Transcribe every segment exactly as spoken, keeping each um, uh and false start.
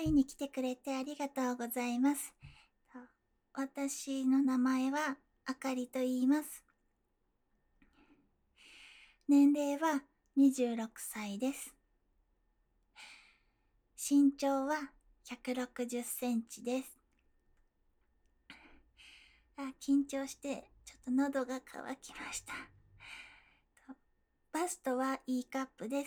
いに来てくれてありがとうございます。と私の名前はあかりと言います。年齢はにじゅうろくさいです。身長はひゃくろくじゅっセンチです。あ、緊張してちょっと喉が渇きました。とバストは E カップです。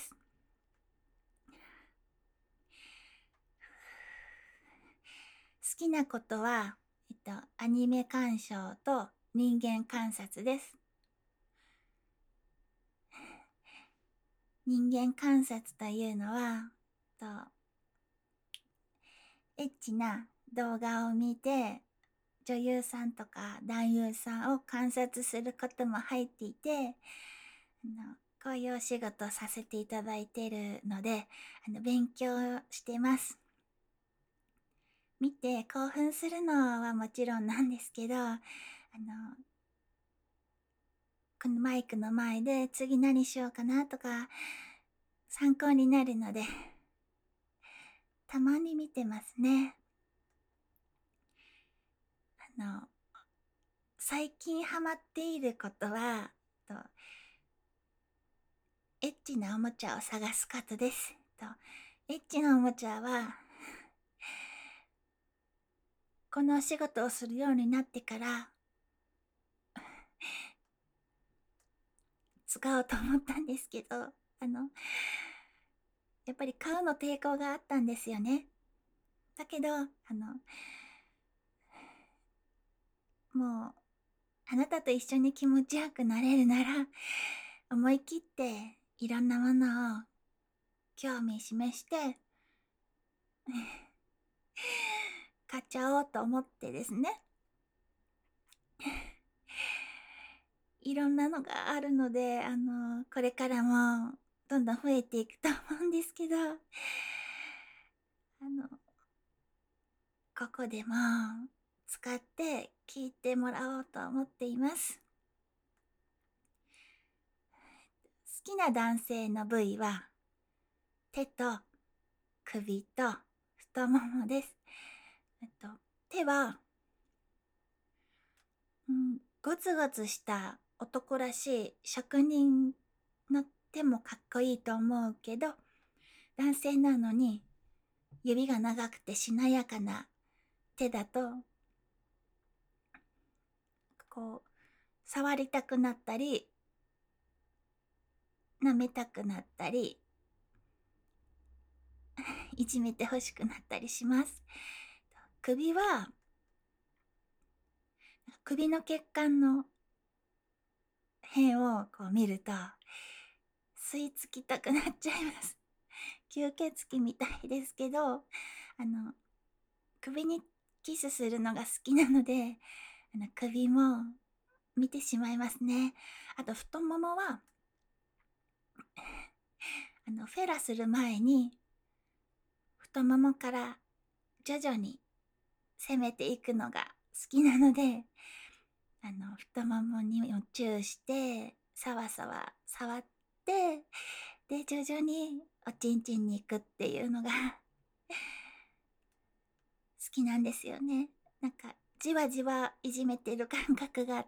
好きなことは、えっと、アニメ鑑賞と人間観察です。人間観察というのは、とエッチな動画を見て、女優さんとか男優さんを観察することも入っていて、あのこういうお仕事をさせていただいているので、あの勉強してます。見て興奮するのはもちろんなんですけど、あのこのマイクの前で次何しようかなとか参考になるので、たまに見てますね。あの最近ハマっていることはとエッチなおもちゃを探すことです。とエッチなおもちゃはこのお仕事をするようになってから使おうと思ったんですけど、あのやっぱり買うの抵抗があったんですよね。だけどあのもうあなたと一緒に気持ちよくなれるなら思い切っていろんなものを興味示して買っちゃおうと思ってですね。いろんなのがあるので、あのこれからもどんどん増えていくと思うんですけど、あのここでも使って聞いてもらおうと思っています。好きな男性の部位は手と首と太ももです。えっと、手は、うん、ゴツゴツした男らしい職人の手もかっこいいと思うけど、男性なのに指が長くてしなやかな手だと、こう、触りたくなったり、舐めたくなったり、いじめてほしくなったりします。首は、首の血管の辺をこう見ると、吸い付きたくなっちゃいます。吸血鬼みたいですけど、あの、首にキスするのが好きなので、あの首も見てしまいますね。あと太ももは、あのフェラする前に太ももから徐々に攻めていくのが好きなので、あの太ももにもチューしてさわさわ触って、で徐々におちんちんに行くっていうのが好きなんですよね。なんかじわじわいじめてる感覚があって。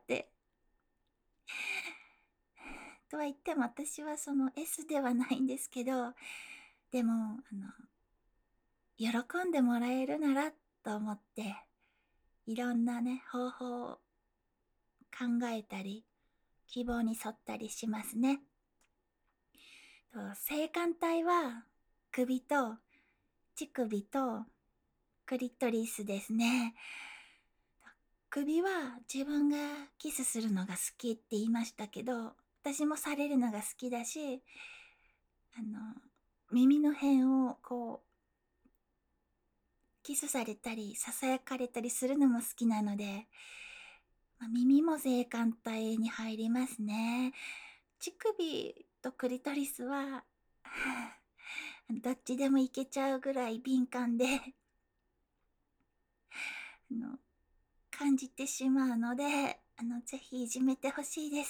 とは言っても私はその エス ではないんですけど、でもあの喜んでもらえるならと思っていろんなね方法を考えたり希望に沿ったりしますね。と性感帯は首と乳首とクリトリスですね。首は自分がキスするのが好きって言いましたけど、私もされるのが好きだし、あの耳の辺をこうキスされたりささやかれたりするのも好きなので、まあ、耳も性感帯に入りますね。乳首とクリトリスはどっちでもいけちゃうぐらい敏感であの感じてしまうので、あのぜひいじめてほしいです。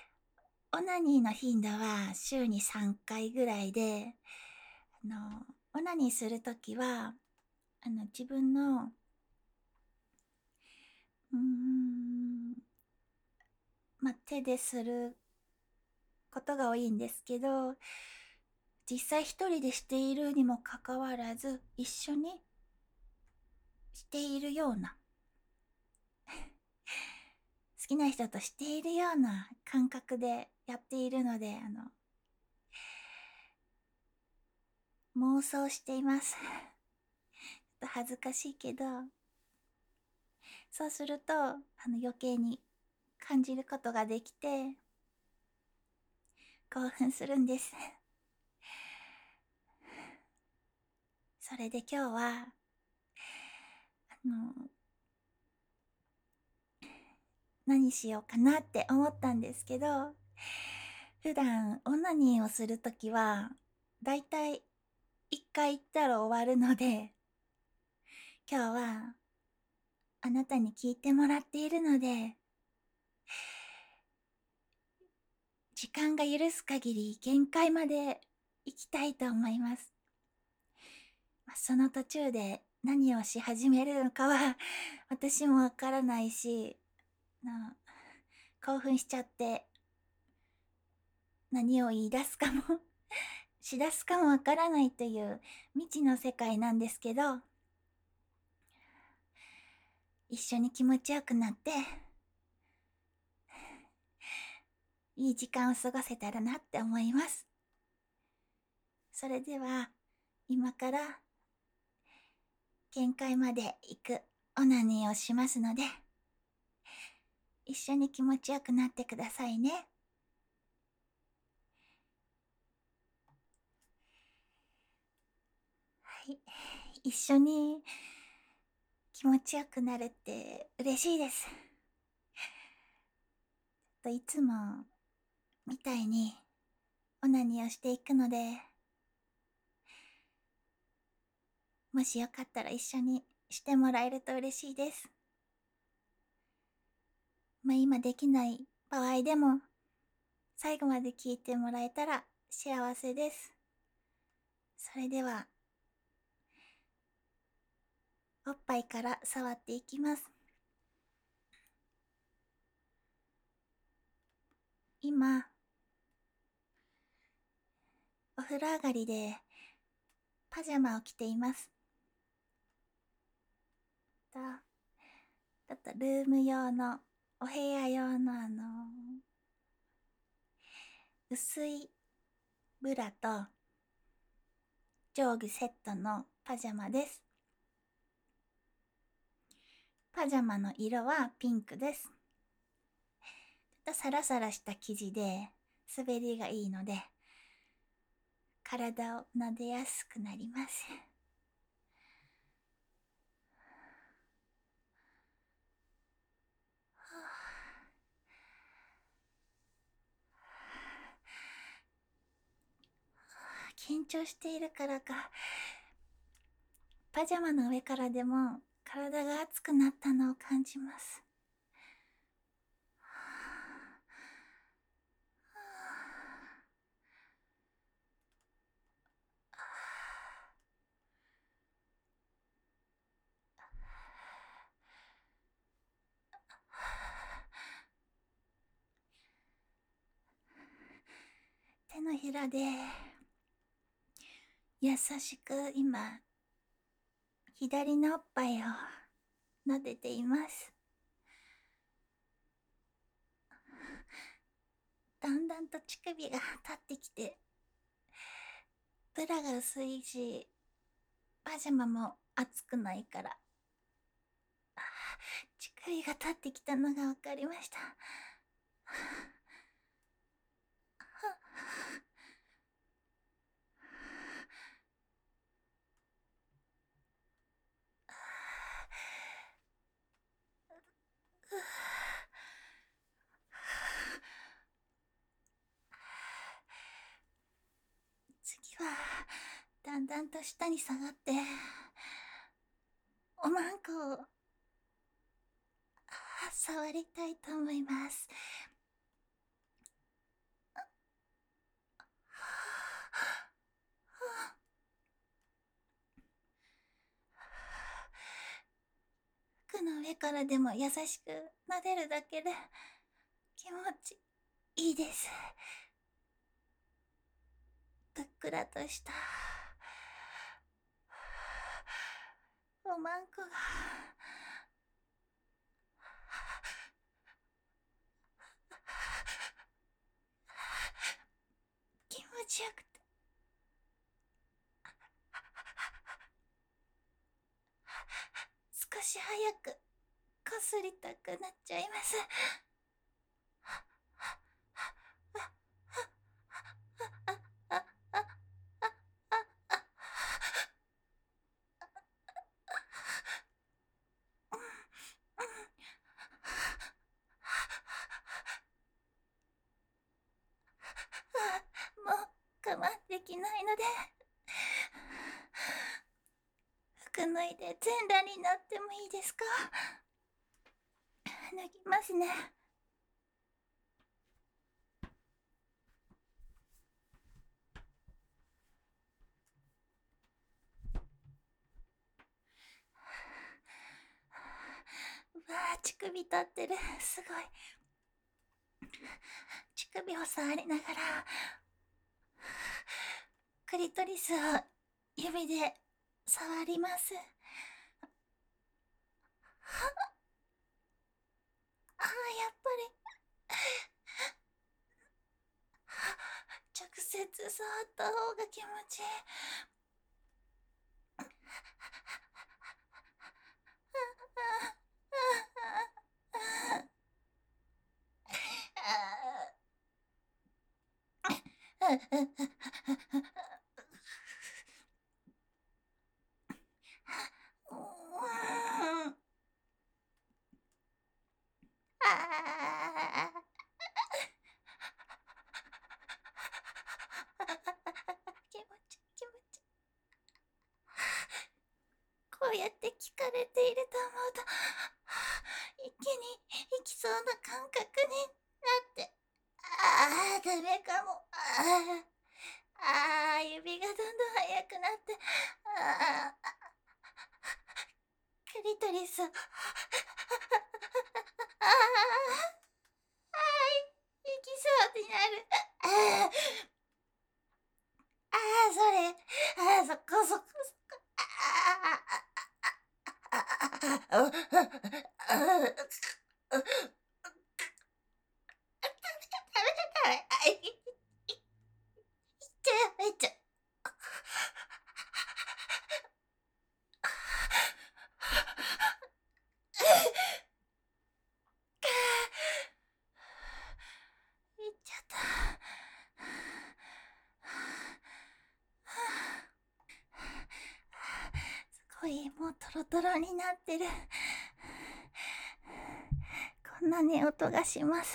オナニーの頻度は週にさんかいぐらいで、あのオナニーするときは、あの、自分の、うーん、まあ、手ですることが多いんですけど、実際一人でしているにもかかわらず、一緒にしているような、好きな人としているような感覚でやっているので、あの、妄想しています。ちょっと恥ずかしいけど、そうすると、あの、余計に感じることができて、興奮するんです。それで今日は、あの、何しようかなって思ったんですけど、普段オナニーをするときは、だいたい一回行ったら終わるので、今日はあなたに聞いてもらっているので、時間が許す限り限界まで行きたいと思います。まあ、その途中で何をし始めるのかは私もわからないし、な興奮しちゃって何を言い出すかもしだすかもわからないという未知の世界なんですけど、一緒に気持ちよくなっていい時間を過ごせたらなって思います。それでは今から限界まで行くオナニーをしますので、一緒に気持ちよくなってくださいね。はい、一緒に気持ちよくなるって嬉しいです。といつもみたいにオナニーをしていくので、もしよかったら一緒にしてもらえると嬉しいです。まあ今できない場合でも最後まで聞いてもらえたら幸せです。それではおっぱいから触っていきます。今お風呂上がりでパジャマを着ています。だだとルーム用のお部屋用のあの薄いブラと上下セットのパジャマです。パジャマの色はピンクです。サラサラした生地で滑りがいいので体を撫でやすくなります。緊張しているからか、パジャマの上からでも体が熱くなったのを感じます。手のひらで優しく今左のおっぱいを撫でています。だんだんと乳首が立ってきて、ブラが薄いしパジャマも熱くないから、乳首が立ってきたのが分かりました。次はだんだんと下に下がっておまんこを触りたいと思います。 目からでも優しく撫でるだけで気持ちいいです。ぷっくらとしたおまんこが気持ちよくて、少し早くこすりたくなっちゃいます。もう我慢できないので、服脱いで全裸になってもいいですか？脱ぎますね。うわあ、乳首立ってる。すごい。乳首を触りながら、クリトリスを指で触ります。ああ、やっぱり直接触った方が気持ちいい。気持ちいい気持ちいい。こうやって聞かれていると思うと、一気に行きそうな感覚になって、ああ、ダメかも。ああ、ああ、指がどんどん速くなって、ああ、クリトリス。ああ、はい、行きそうになる。ああ、ああ、それ、ああ、そこそこそこ。ああ、ああ、ああ、ああ、ダメだダメ。あ、い、い、い、いっちゃう、いっちゃう。いっちゃった。すごい、もうトロトロになってる。こんなに音がします。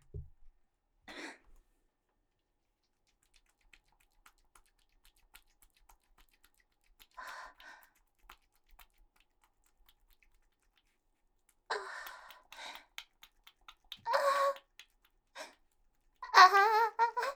ああ、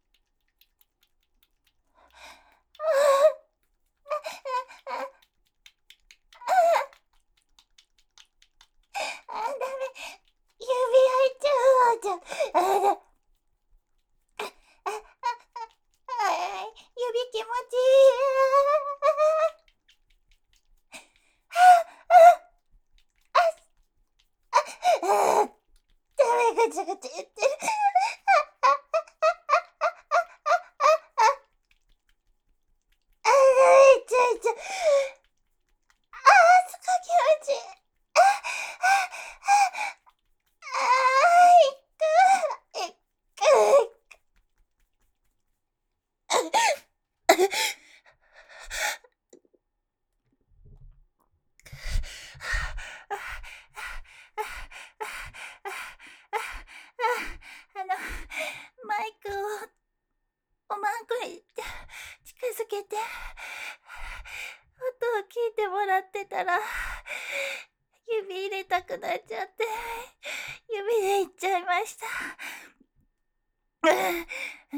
あ、ダメ。指入っちゃう。じゃあ、あ、あ、あ、指気持ちいい。ああ、ダメ、ぐちゃぐちゃ言ってる。ああ、いっちゃういっちゃう。ああ、すごい気持ちいい。ああ、あ、いっく、いっく。あの、マイクをおまんこに近づけて、音を聞いてもらってたら、指入れたくなっちゃって、指でいっちゃいました。うん、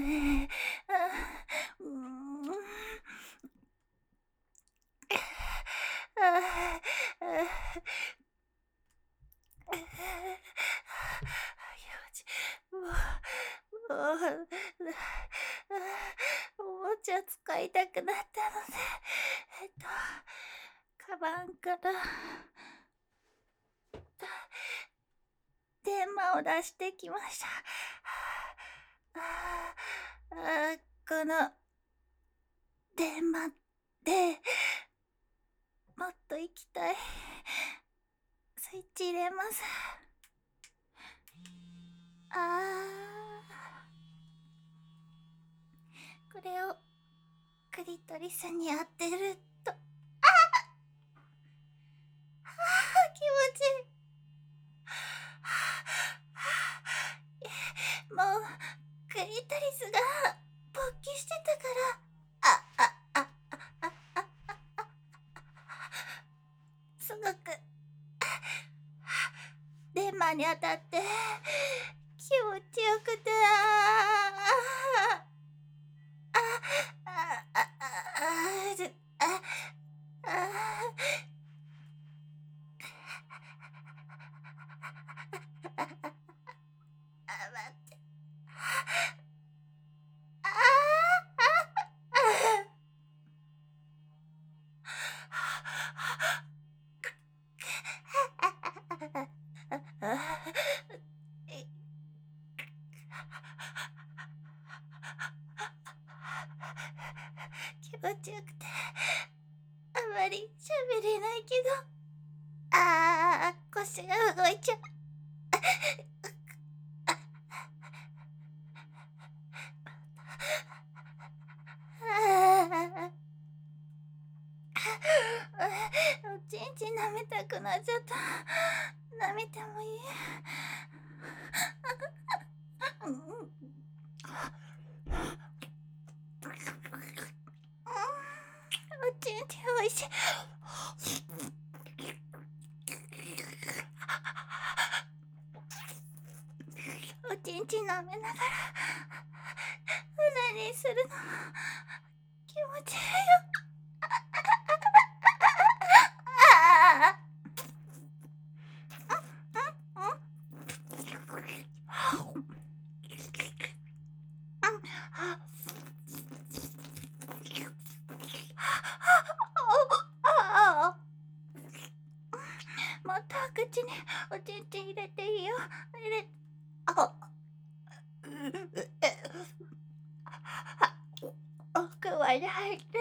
が痛くなったので、えっと、カバンから、電話を出してきました。ああ、あこの電話でもっと行きたい。スイッチ入れます。ああ、これをクリトリスに当てると、ああ、気持ちいい。もうクリトリスが勃起してたから、ああああああすごく電話に当たって気持ちよくて、あああああああああ待って、ああ気持ちよくてあまり喋れないけど、ああ腰が動いちゃう。ああおちんちん舐めたくなっちゃった。舐めてもいい？うん、おちんちんおいしい。おちんちん舐めながらうなにするの気持ちいいよ。ああもっと口におちんちん入れていいよ。入れ、あ、奥まで入ってる。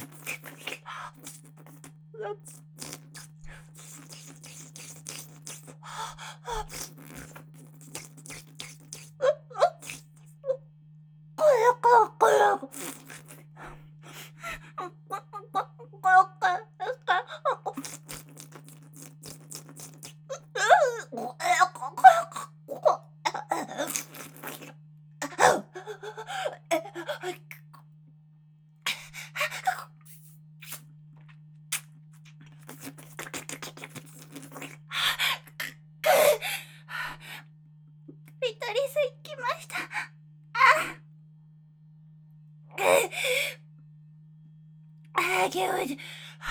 こよここよ。リトリス行きました。ああ、気持ちいい。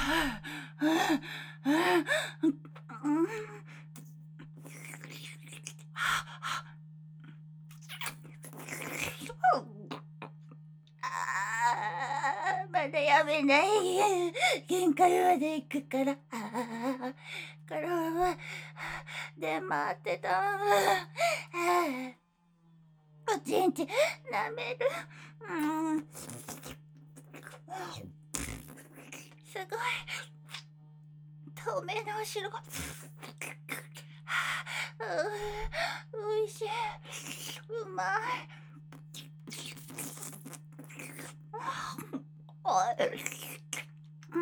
ああ、まだやめない。限界まで行くから。ああ、このまま出回ってたまま。おちんちん舐める。うん。すごい。透明なお汁が。おいしい。うまい。うん。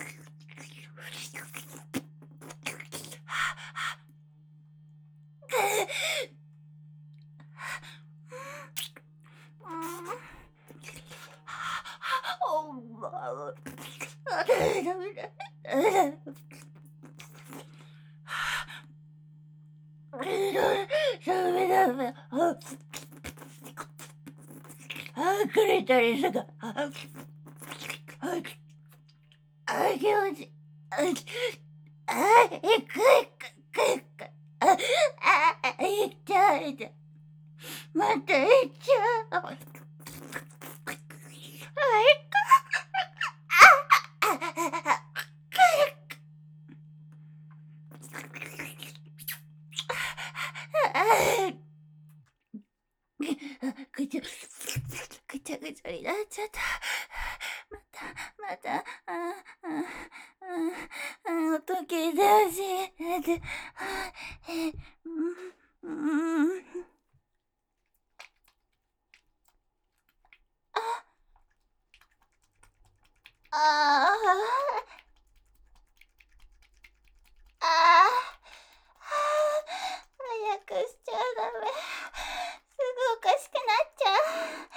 クリトリスがあ気持ちいい。あいくいくいくああいっちゃういっちゃうまたいっちゃう。 ちゃった。また、また、ああ、ああ、あ、時計だし、えで、はえ、うん、うん。あ、ああ。ああ、はあ、早くしちゃダメ。すぐおかしくなっちゃう。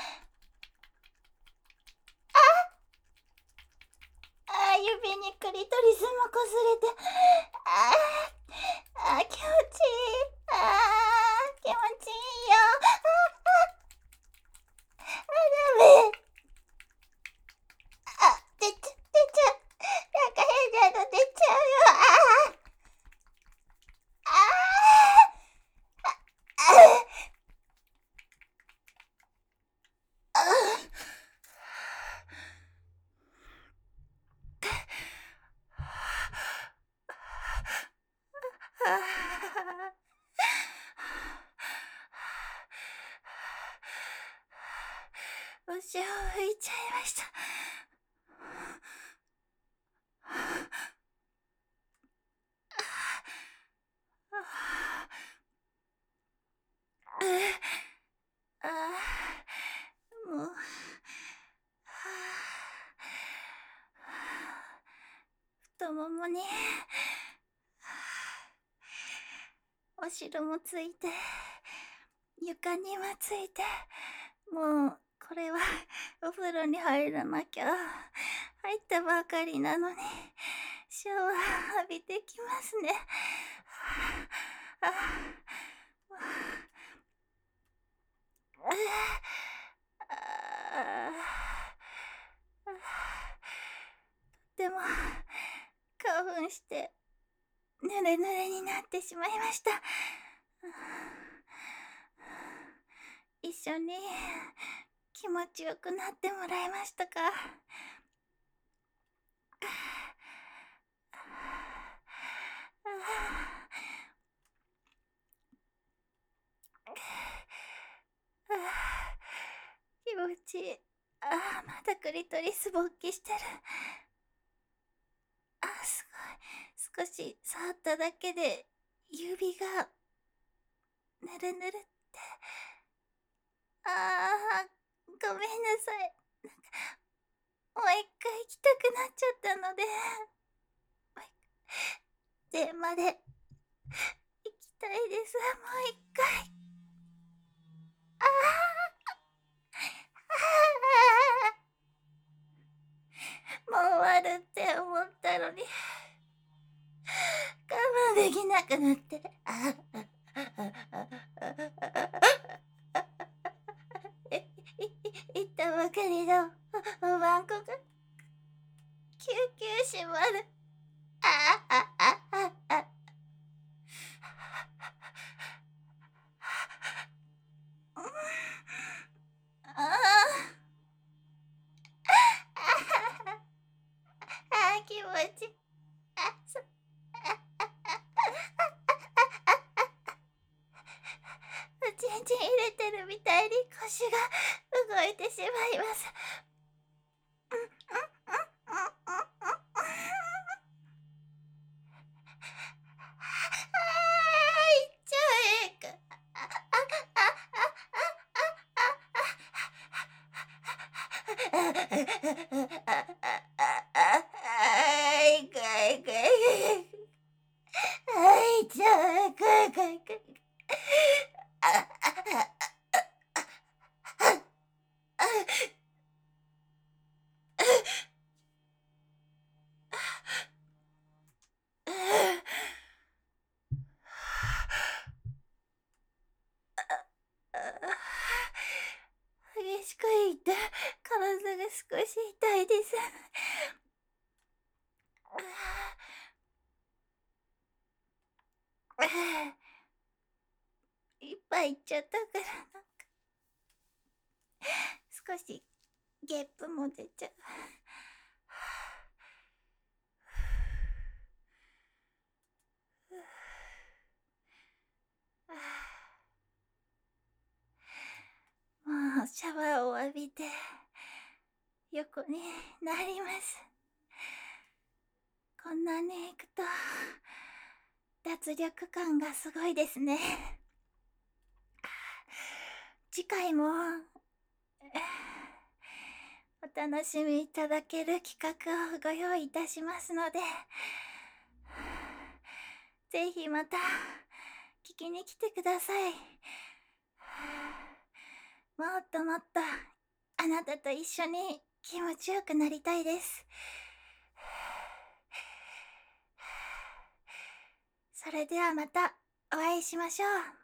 あ、あ、指にクリトリスもこすれて。ああ、あ、気持ちいい。ああ、気持ちいいよ。あ、あ、あ、ダメ。あ、出ちゃ、出ちゃう。なんか変なの出ちゃうよ。ああ、ああ、ああ。腰を拭いちゃいました。ああ、もう、太ももにお汁もついて、床にもついて、もう、これはお風呂に入らなきゃ。入ったばかりなのに、シャワー浴びてきますね。ああ、でも、興奮して、ぬれぬれになってしまいました。一緒に気持ちよくなってもらえましたか？気持ちいい。ああ、またクリトリス勃起してる。あ、すごい。少し触っただけで指がぬるぬるって。ああ、ごめんなさい。なんか、もう一回行きたくなっちゃったので、電話で行きたいです。もう一回。ああ、ああ、もう終わるって思ったのに、我慢できなくなって。ああ、い、い、行ったばかりのおばんこが救急車まで。ああ、ああ、ああ。ああ、ああ、気持ちいい。あ、そ、おちんちん入れてるみたいに腰が動いてしまいます。ああ、いっちゃえか。ああ、いかいかい。あいちゃえかいかいかい。あ激しくいて体が少し痛いです。いっぱいいっちゃったからなんか少しゲップも出ちゃう。もうシャワーを浴びてよくね、なります。こんなね、行くと、脱力感がすごいですね。次回も、お楽しみいただける企画をご用意いたしますので、ぜひまた、聞きに来てください。もっともっと、あなたと一緒に気持ちよくなりたいです。それではまたお会いしましょう。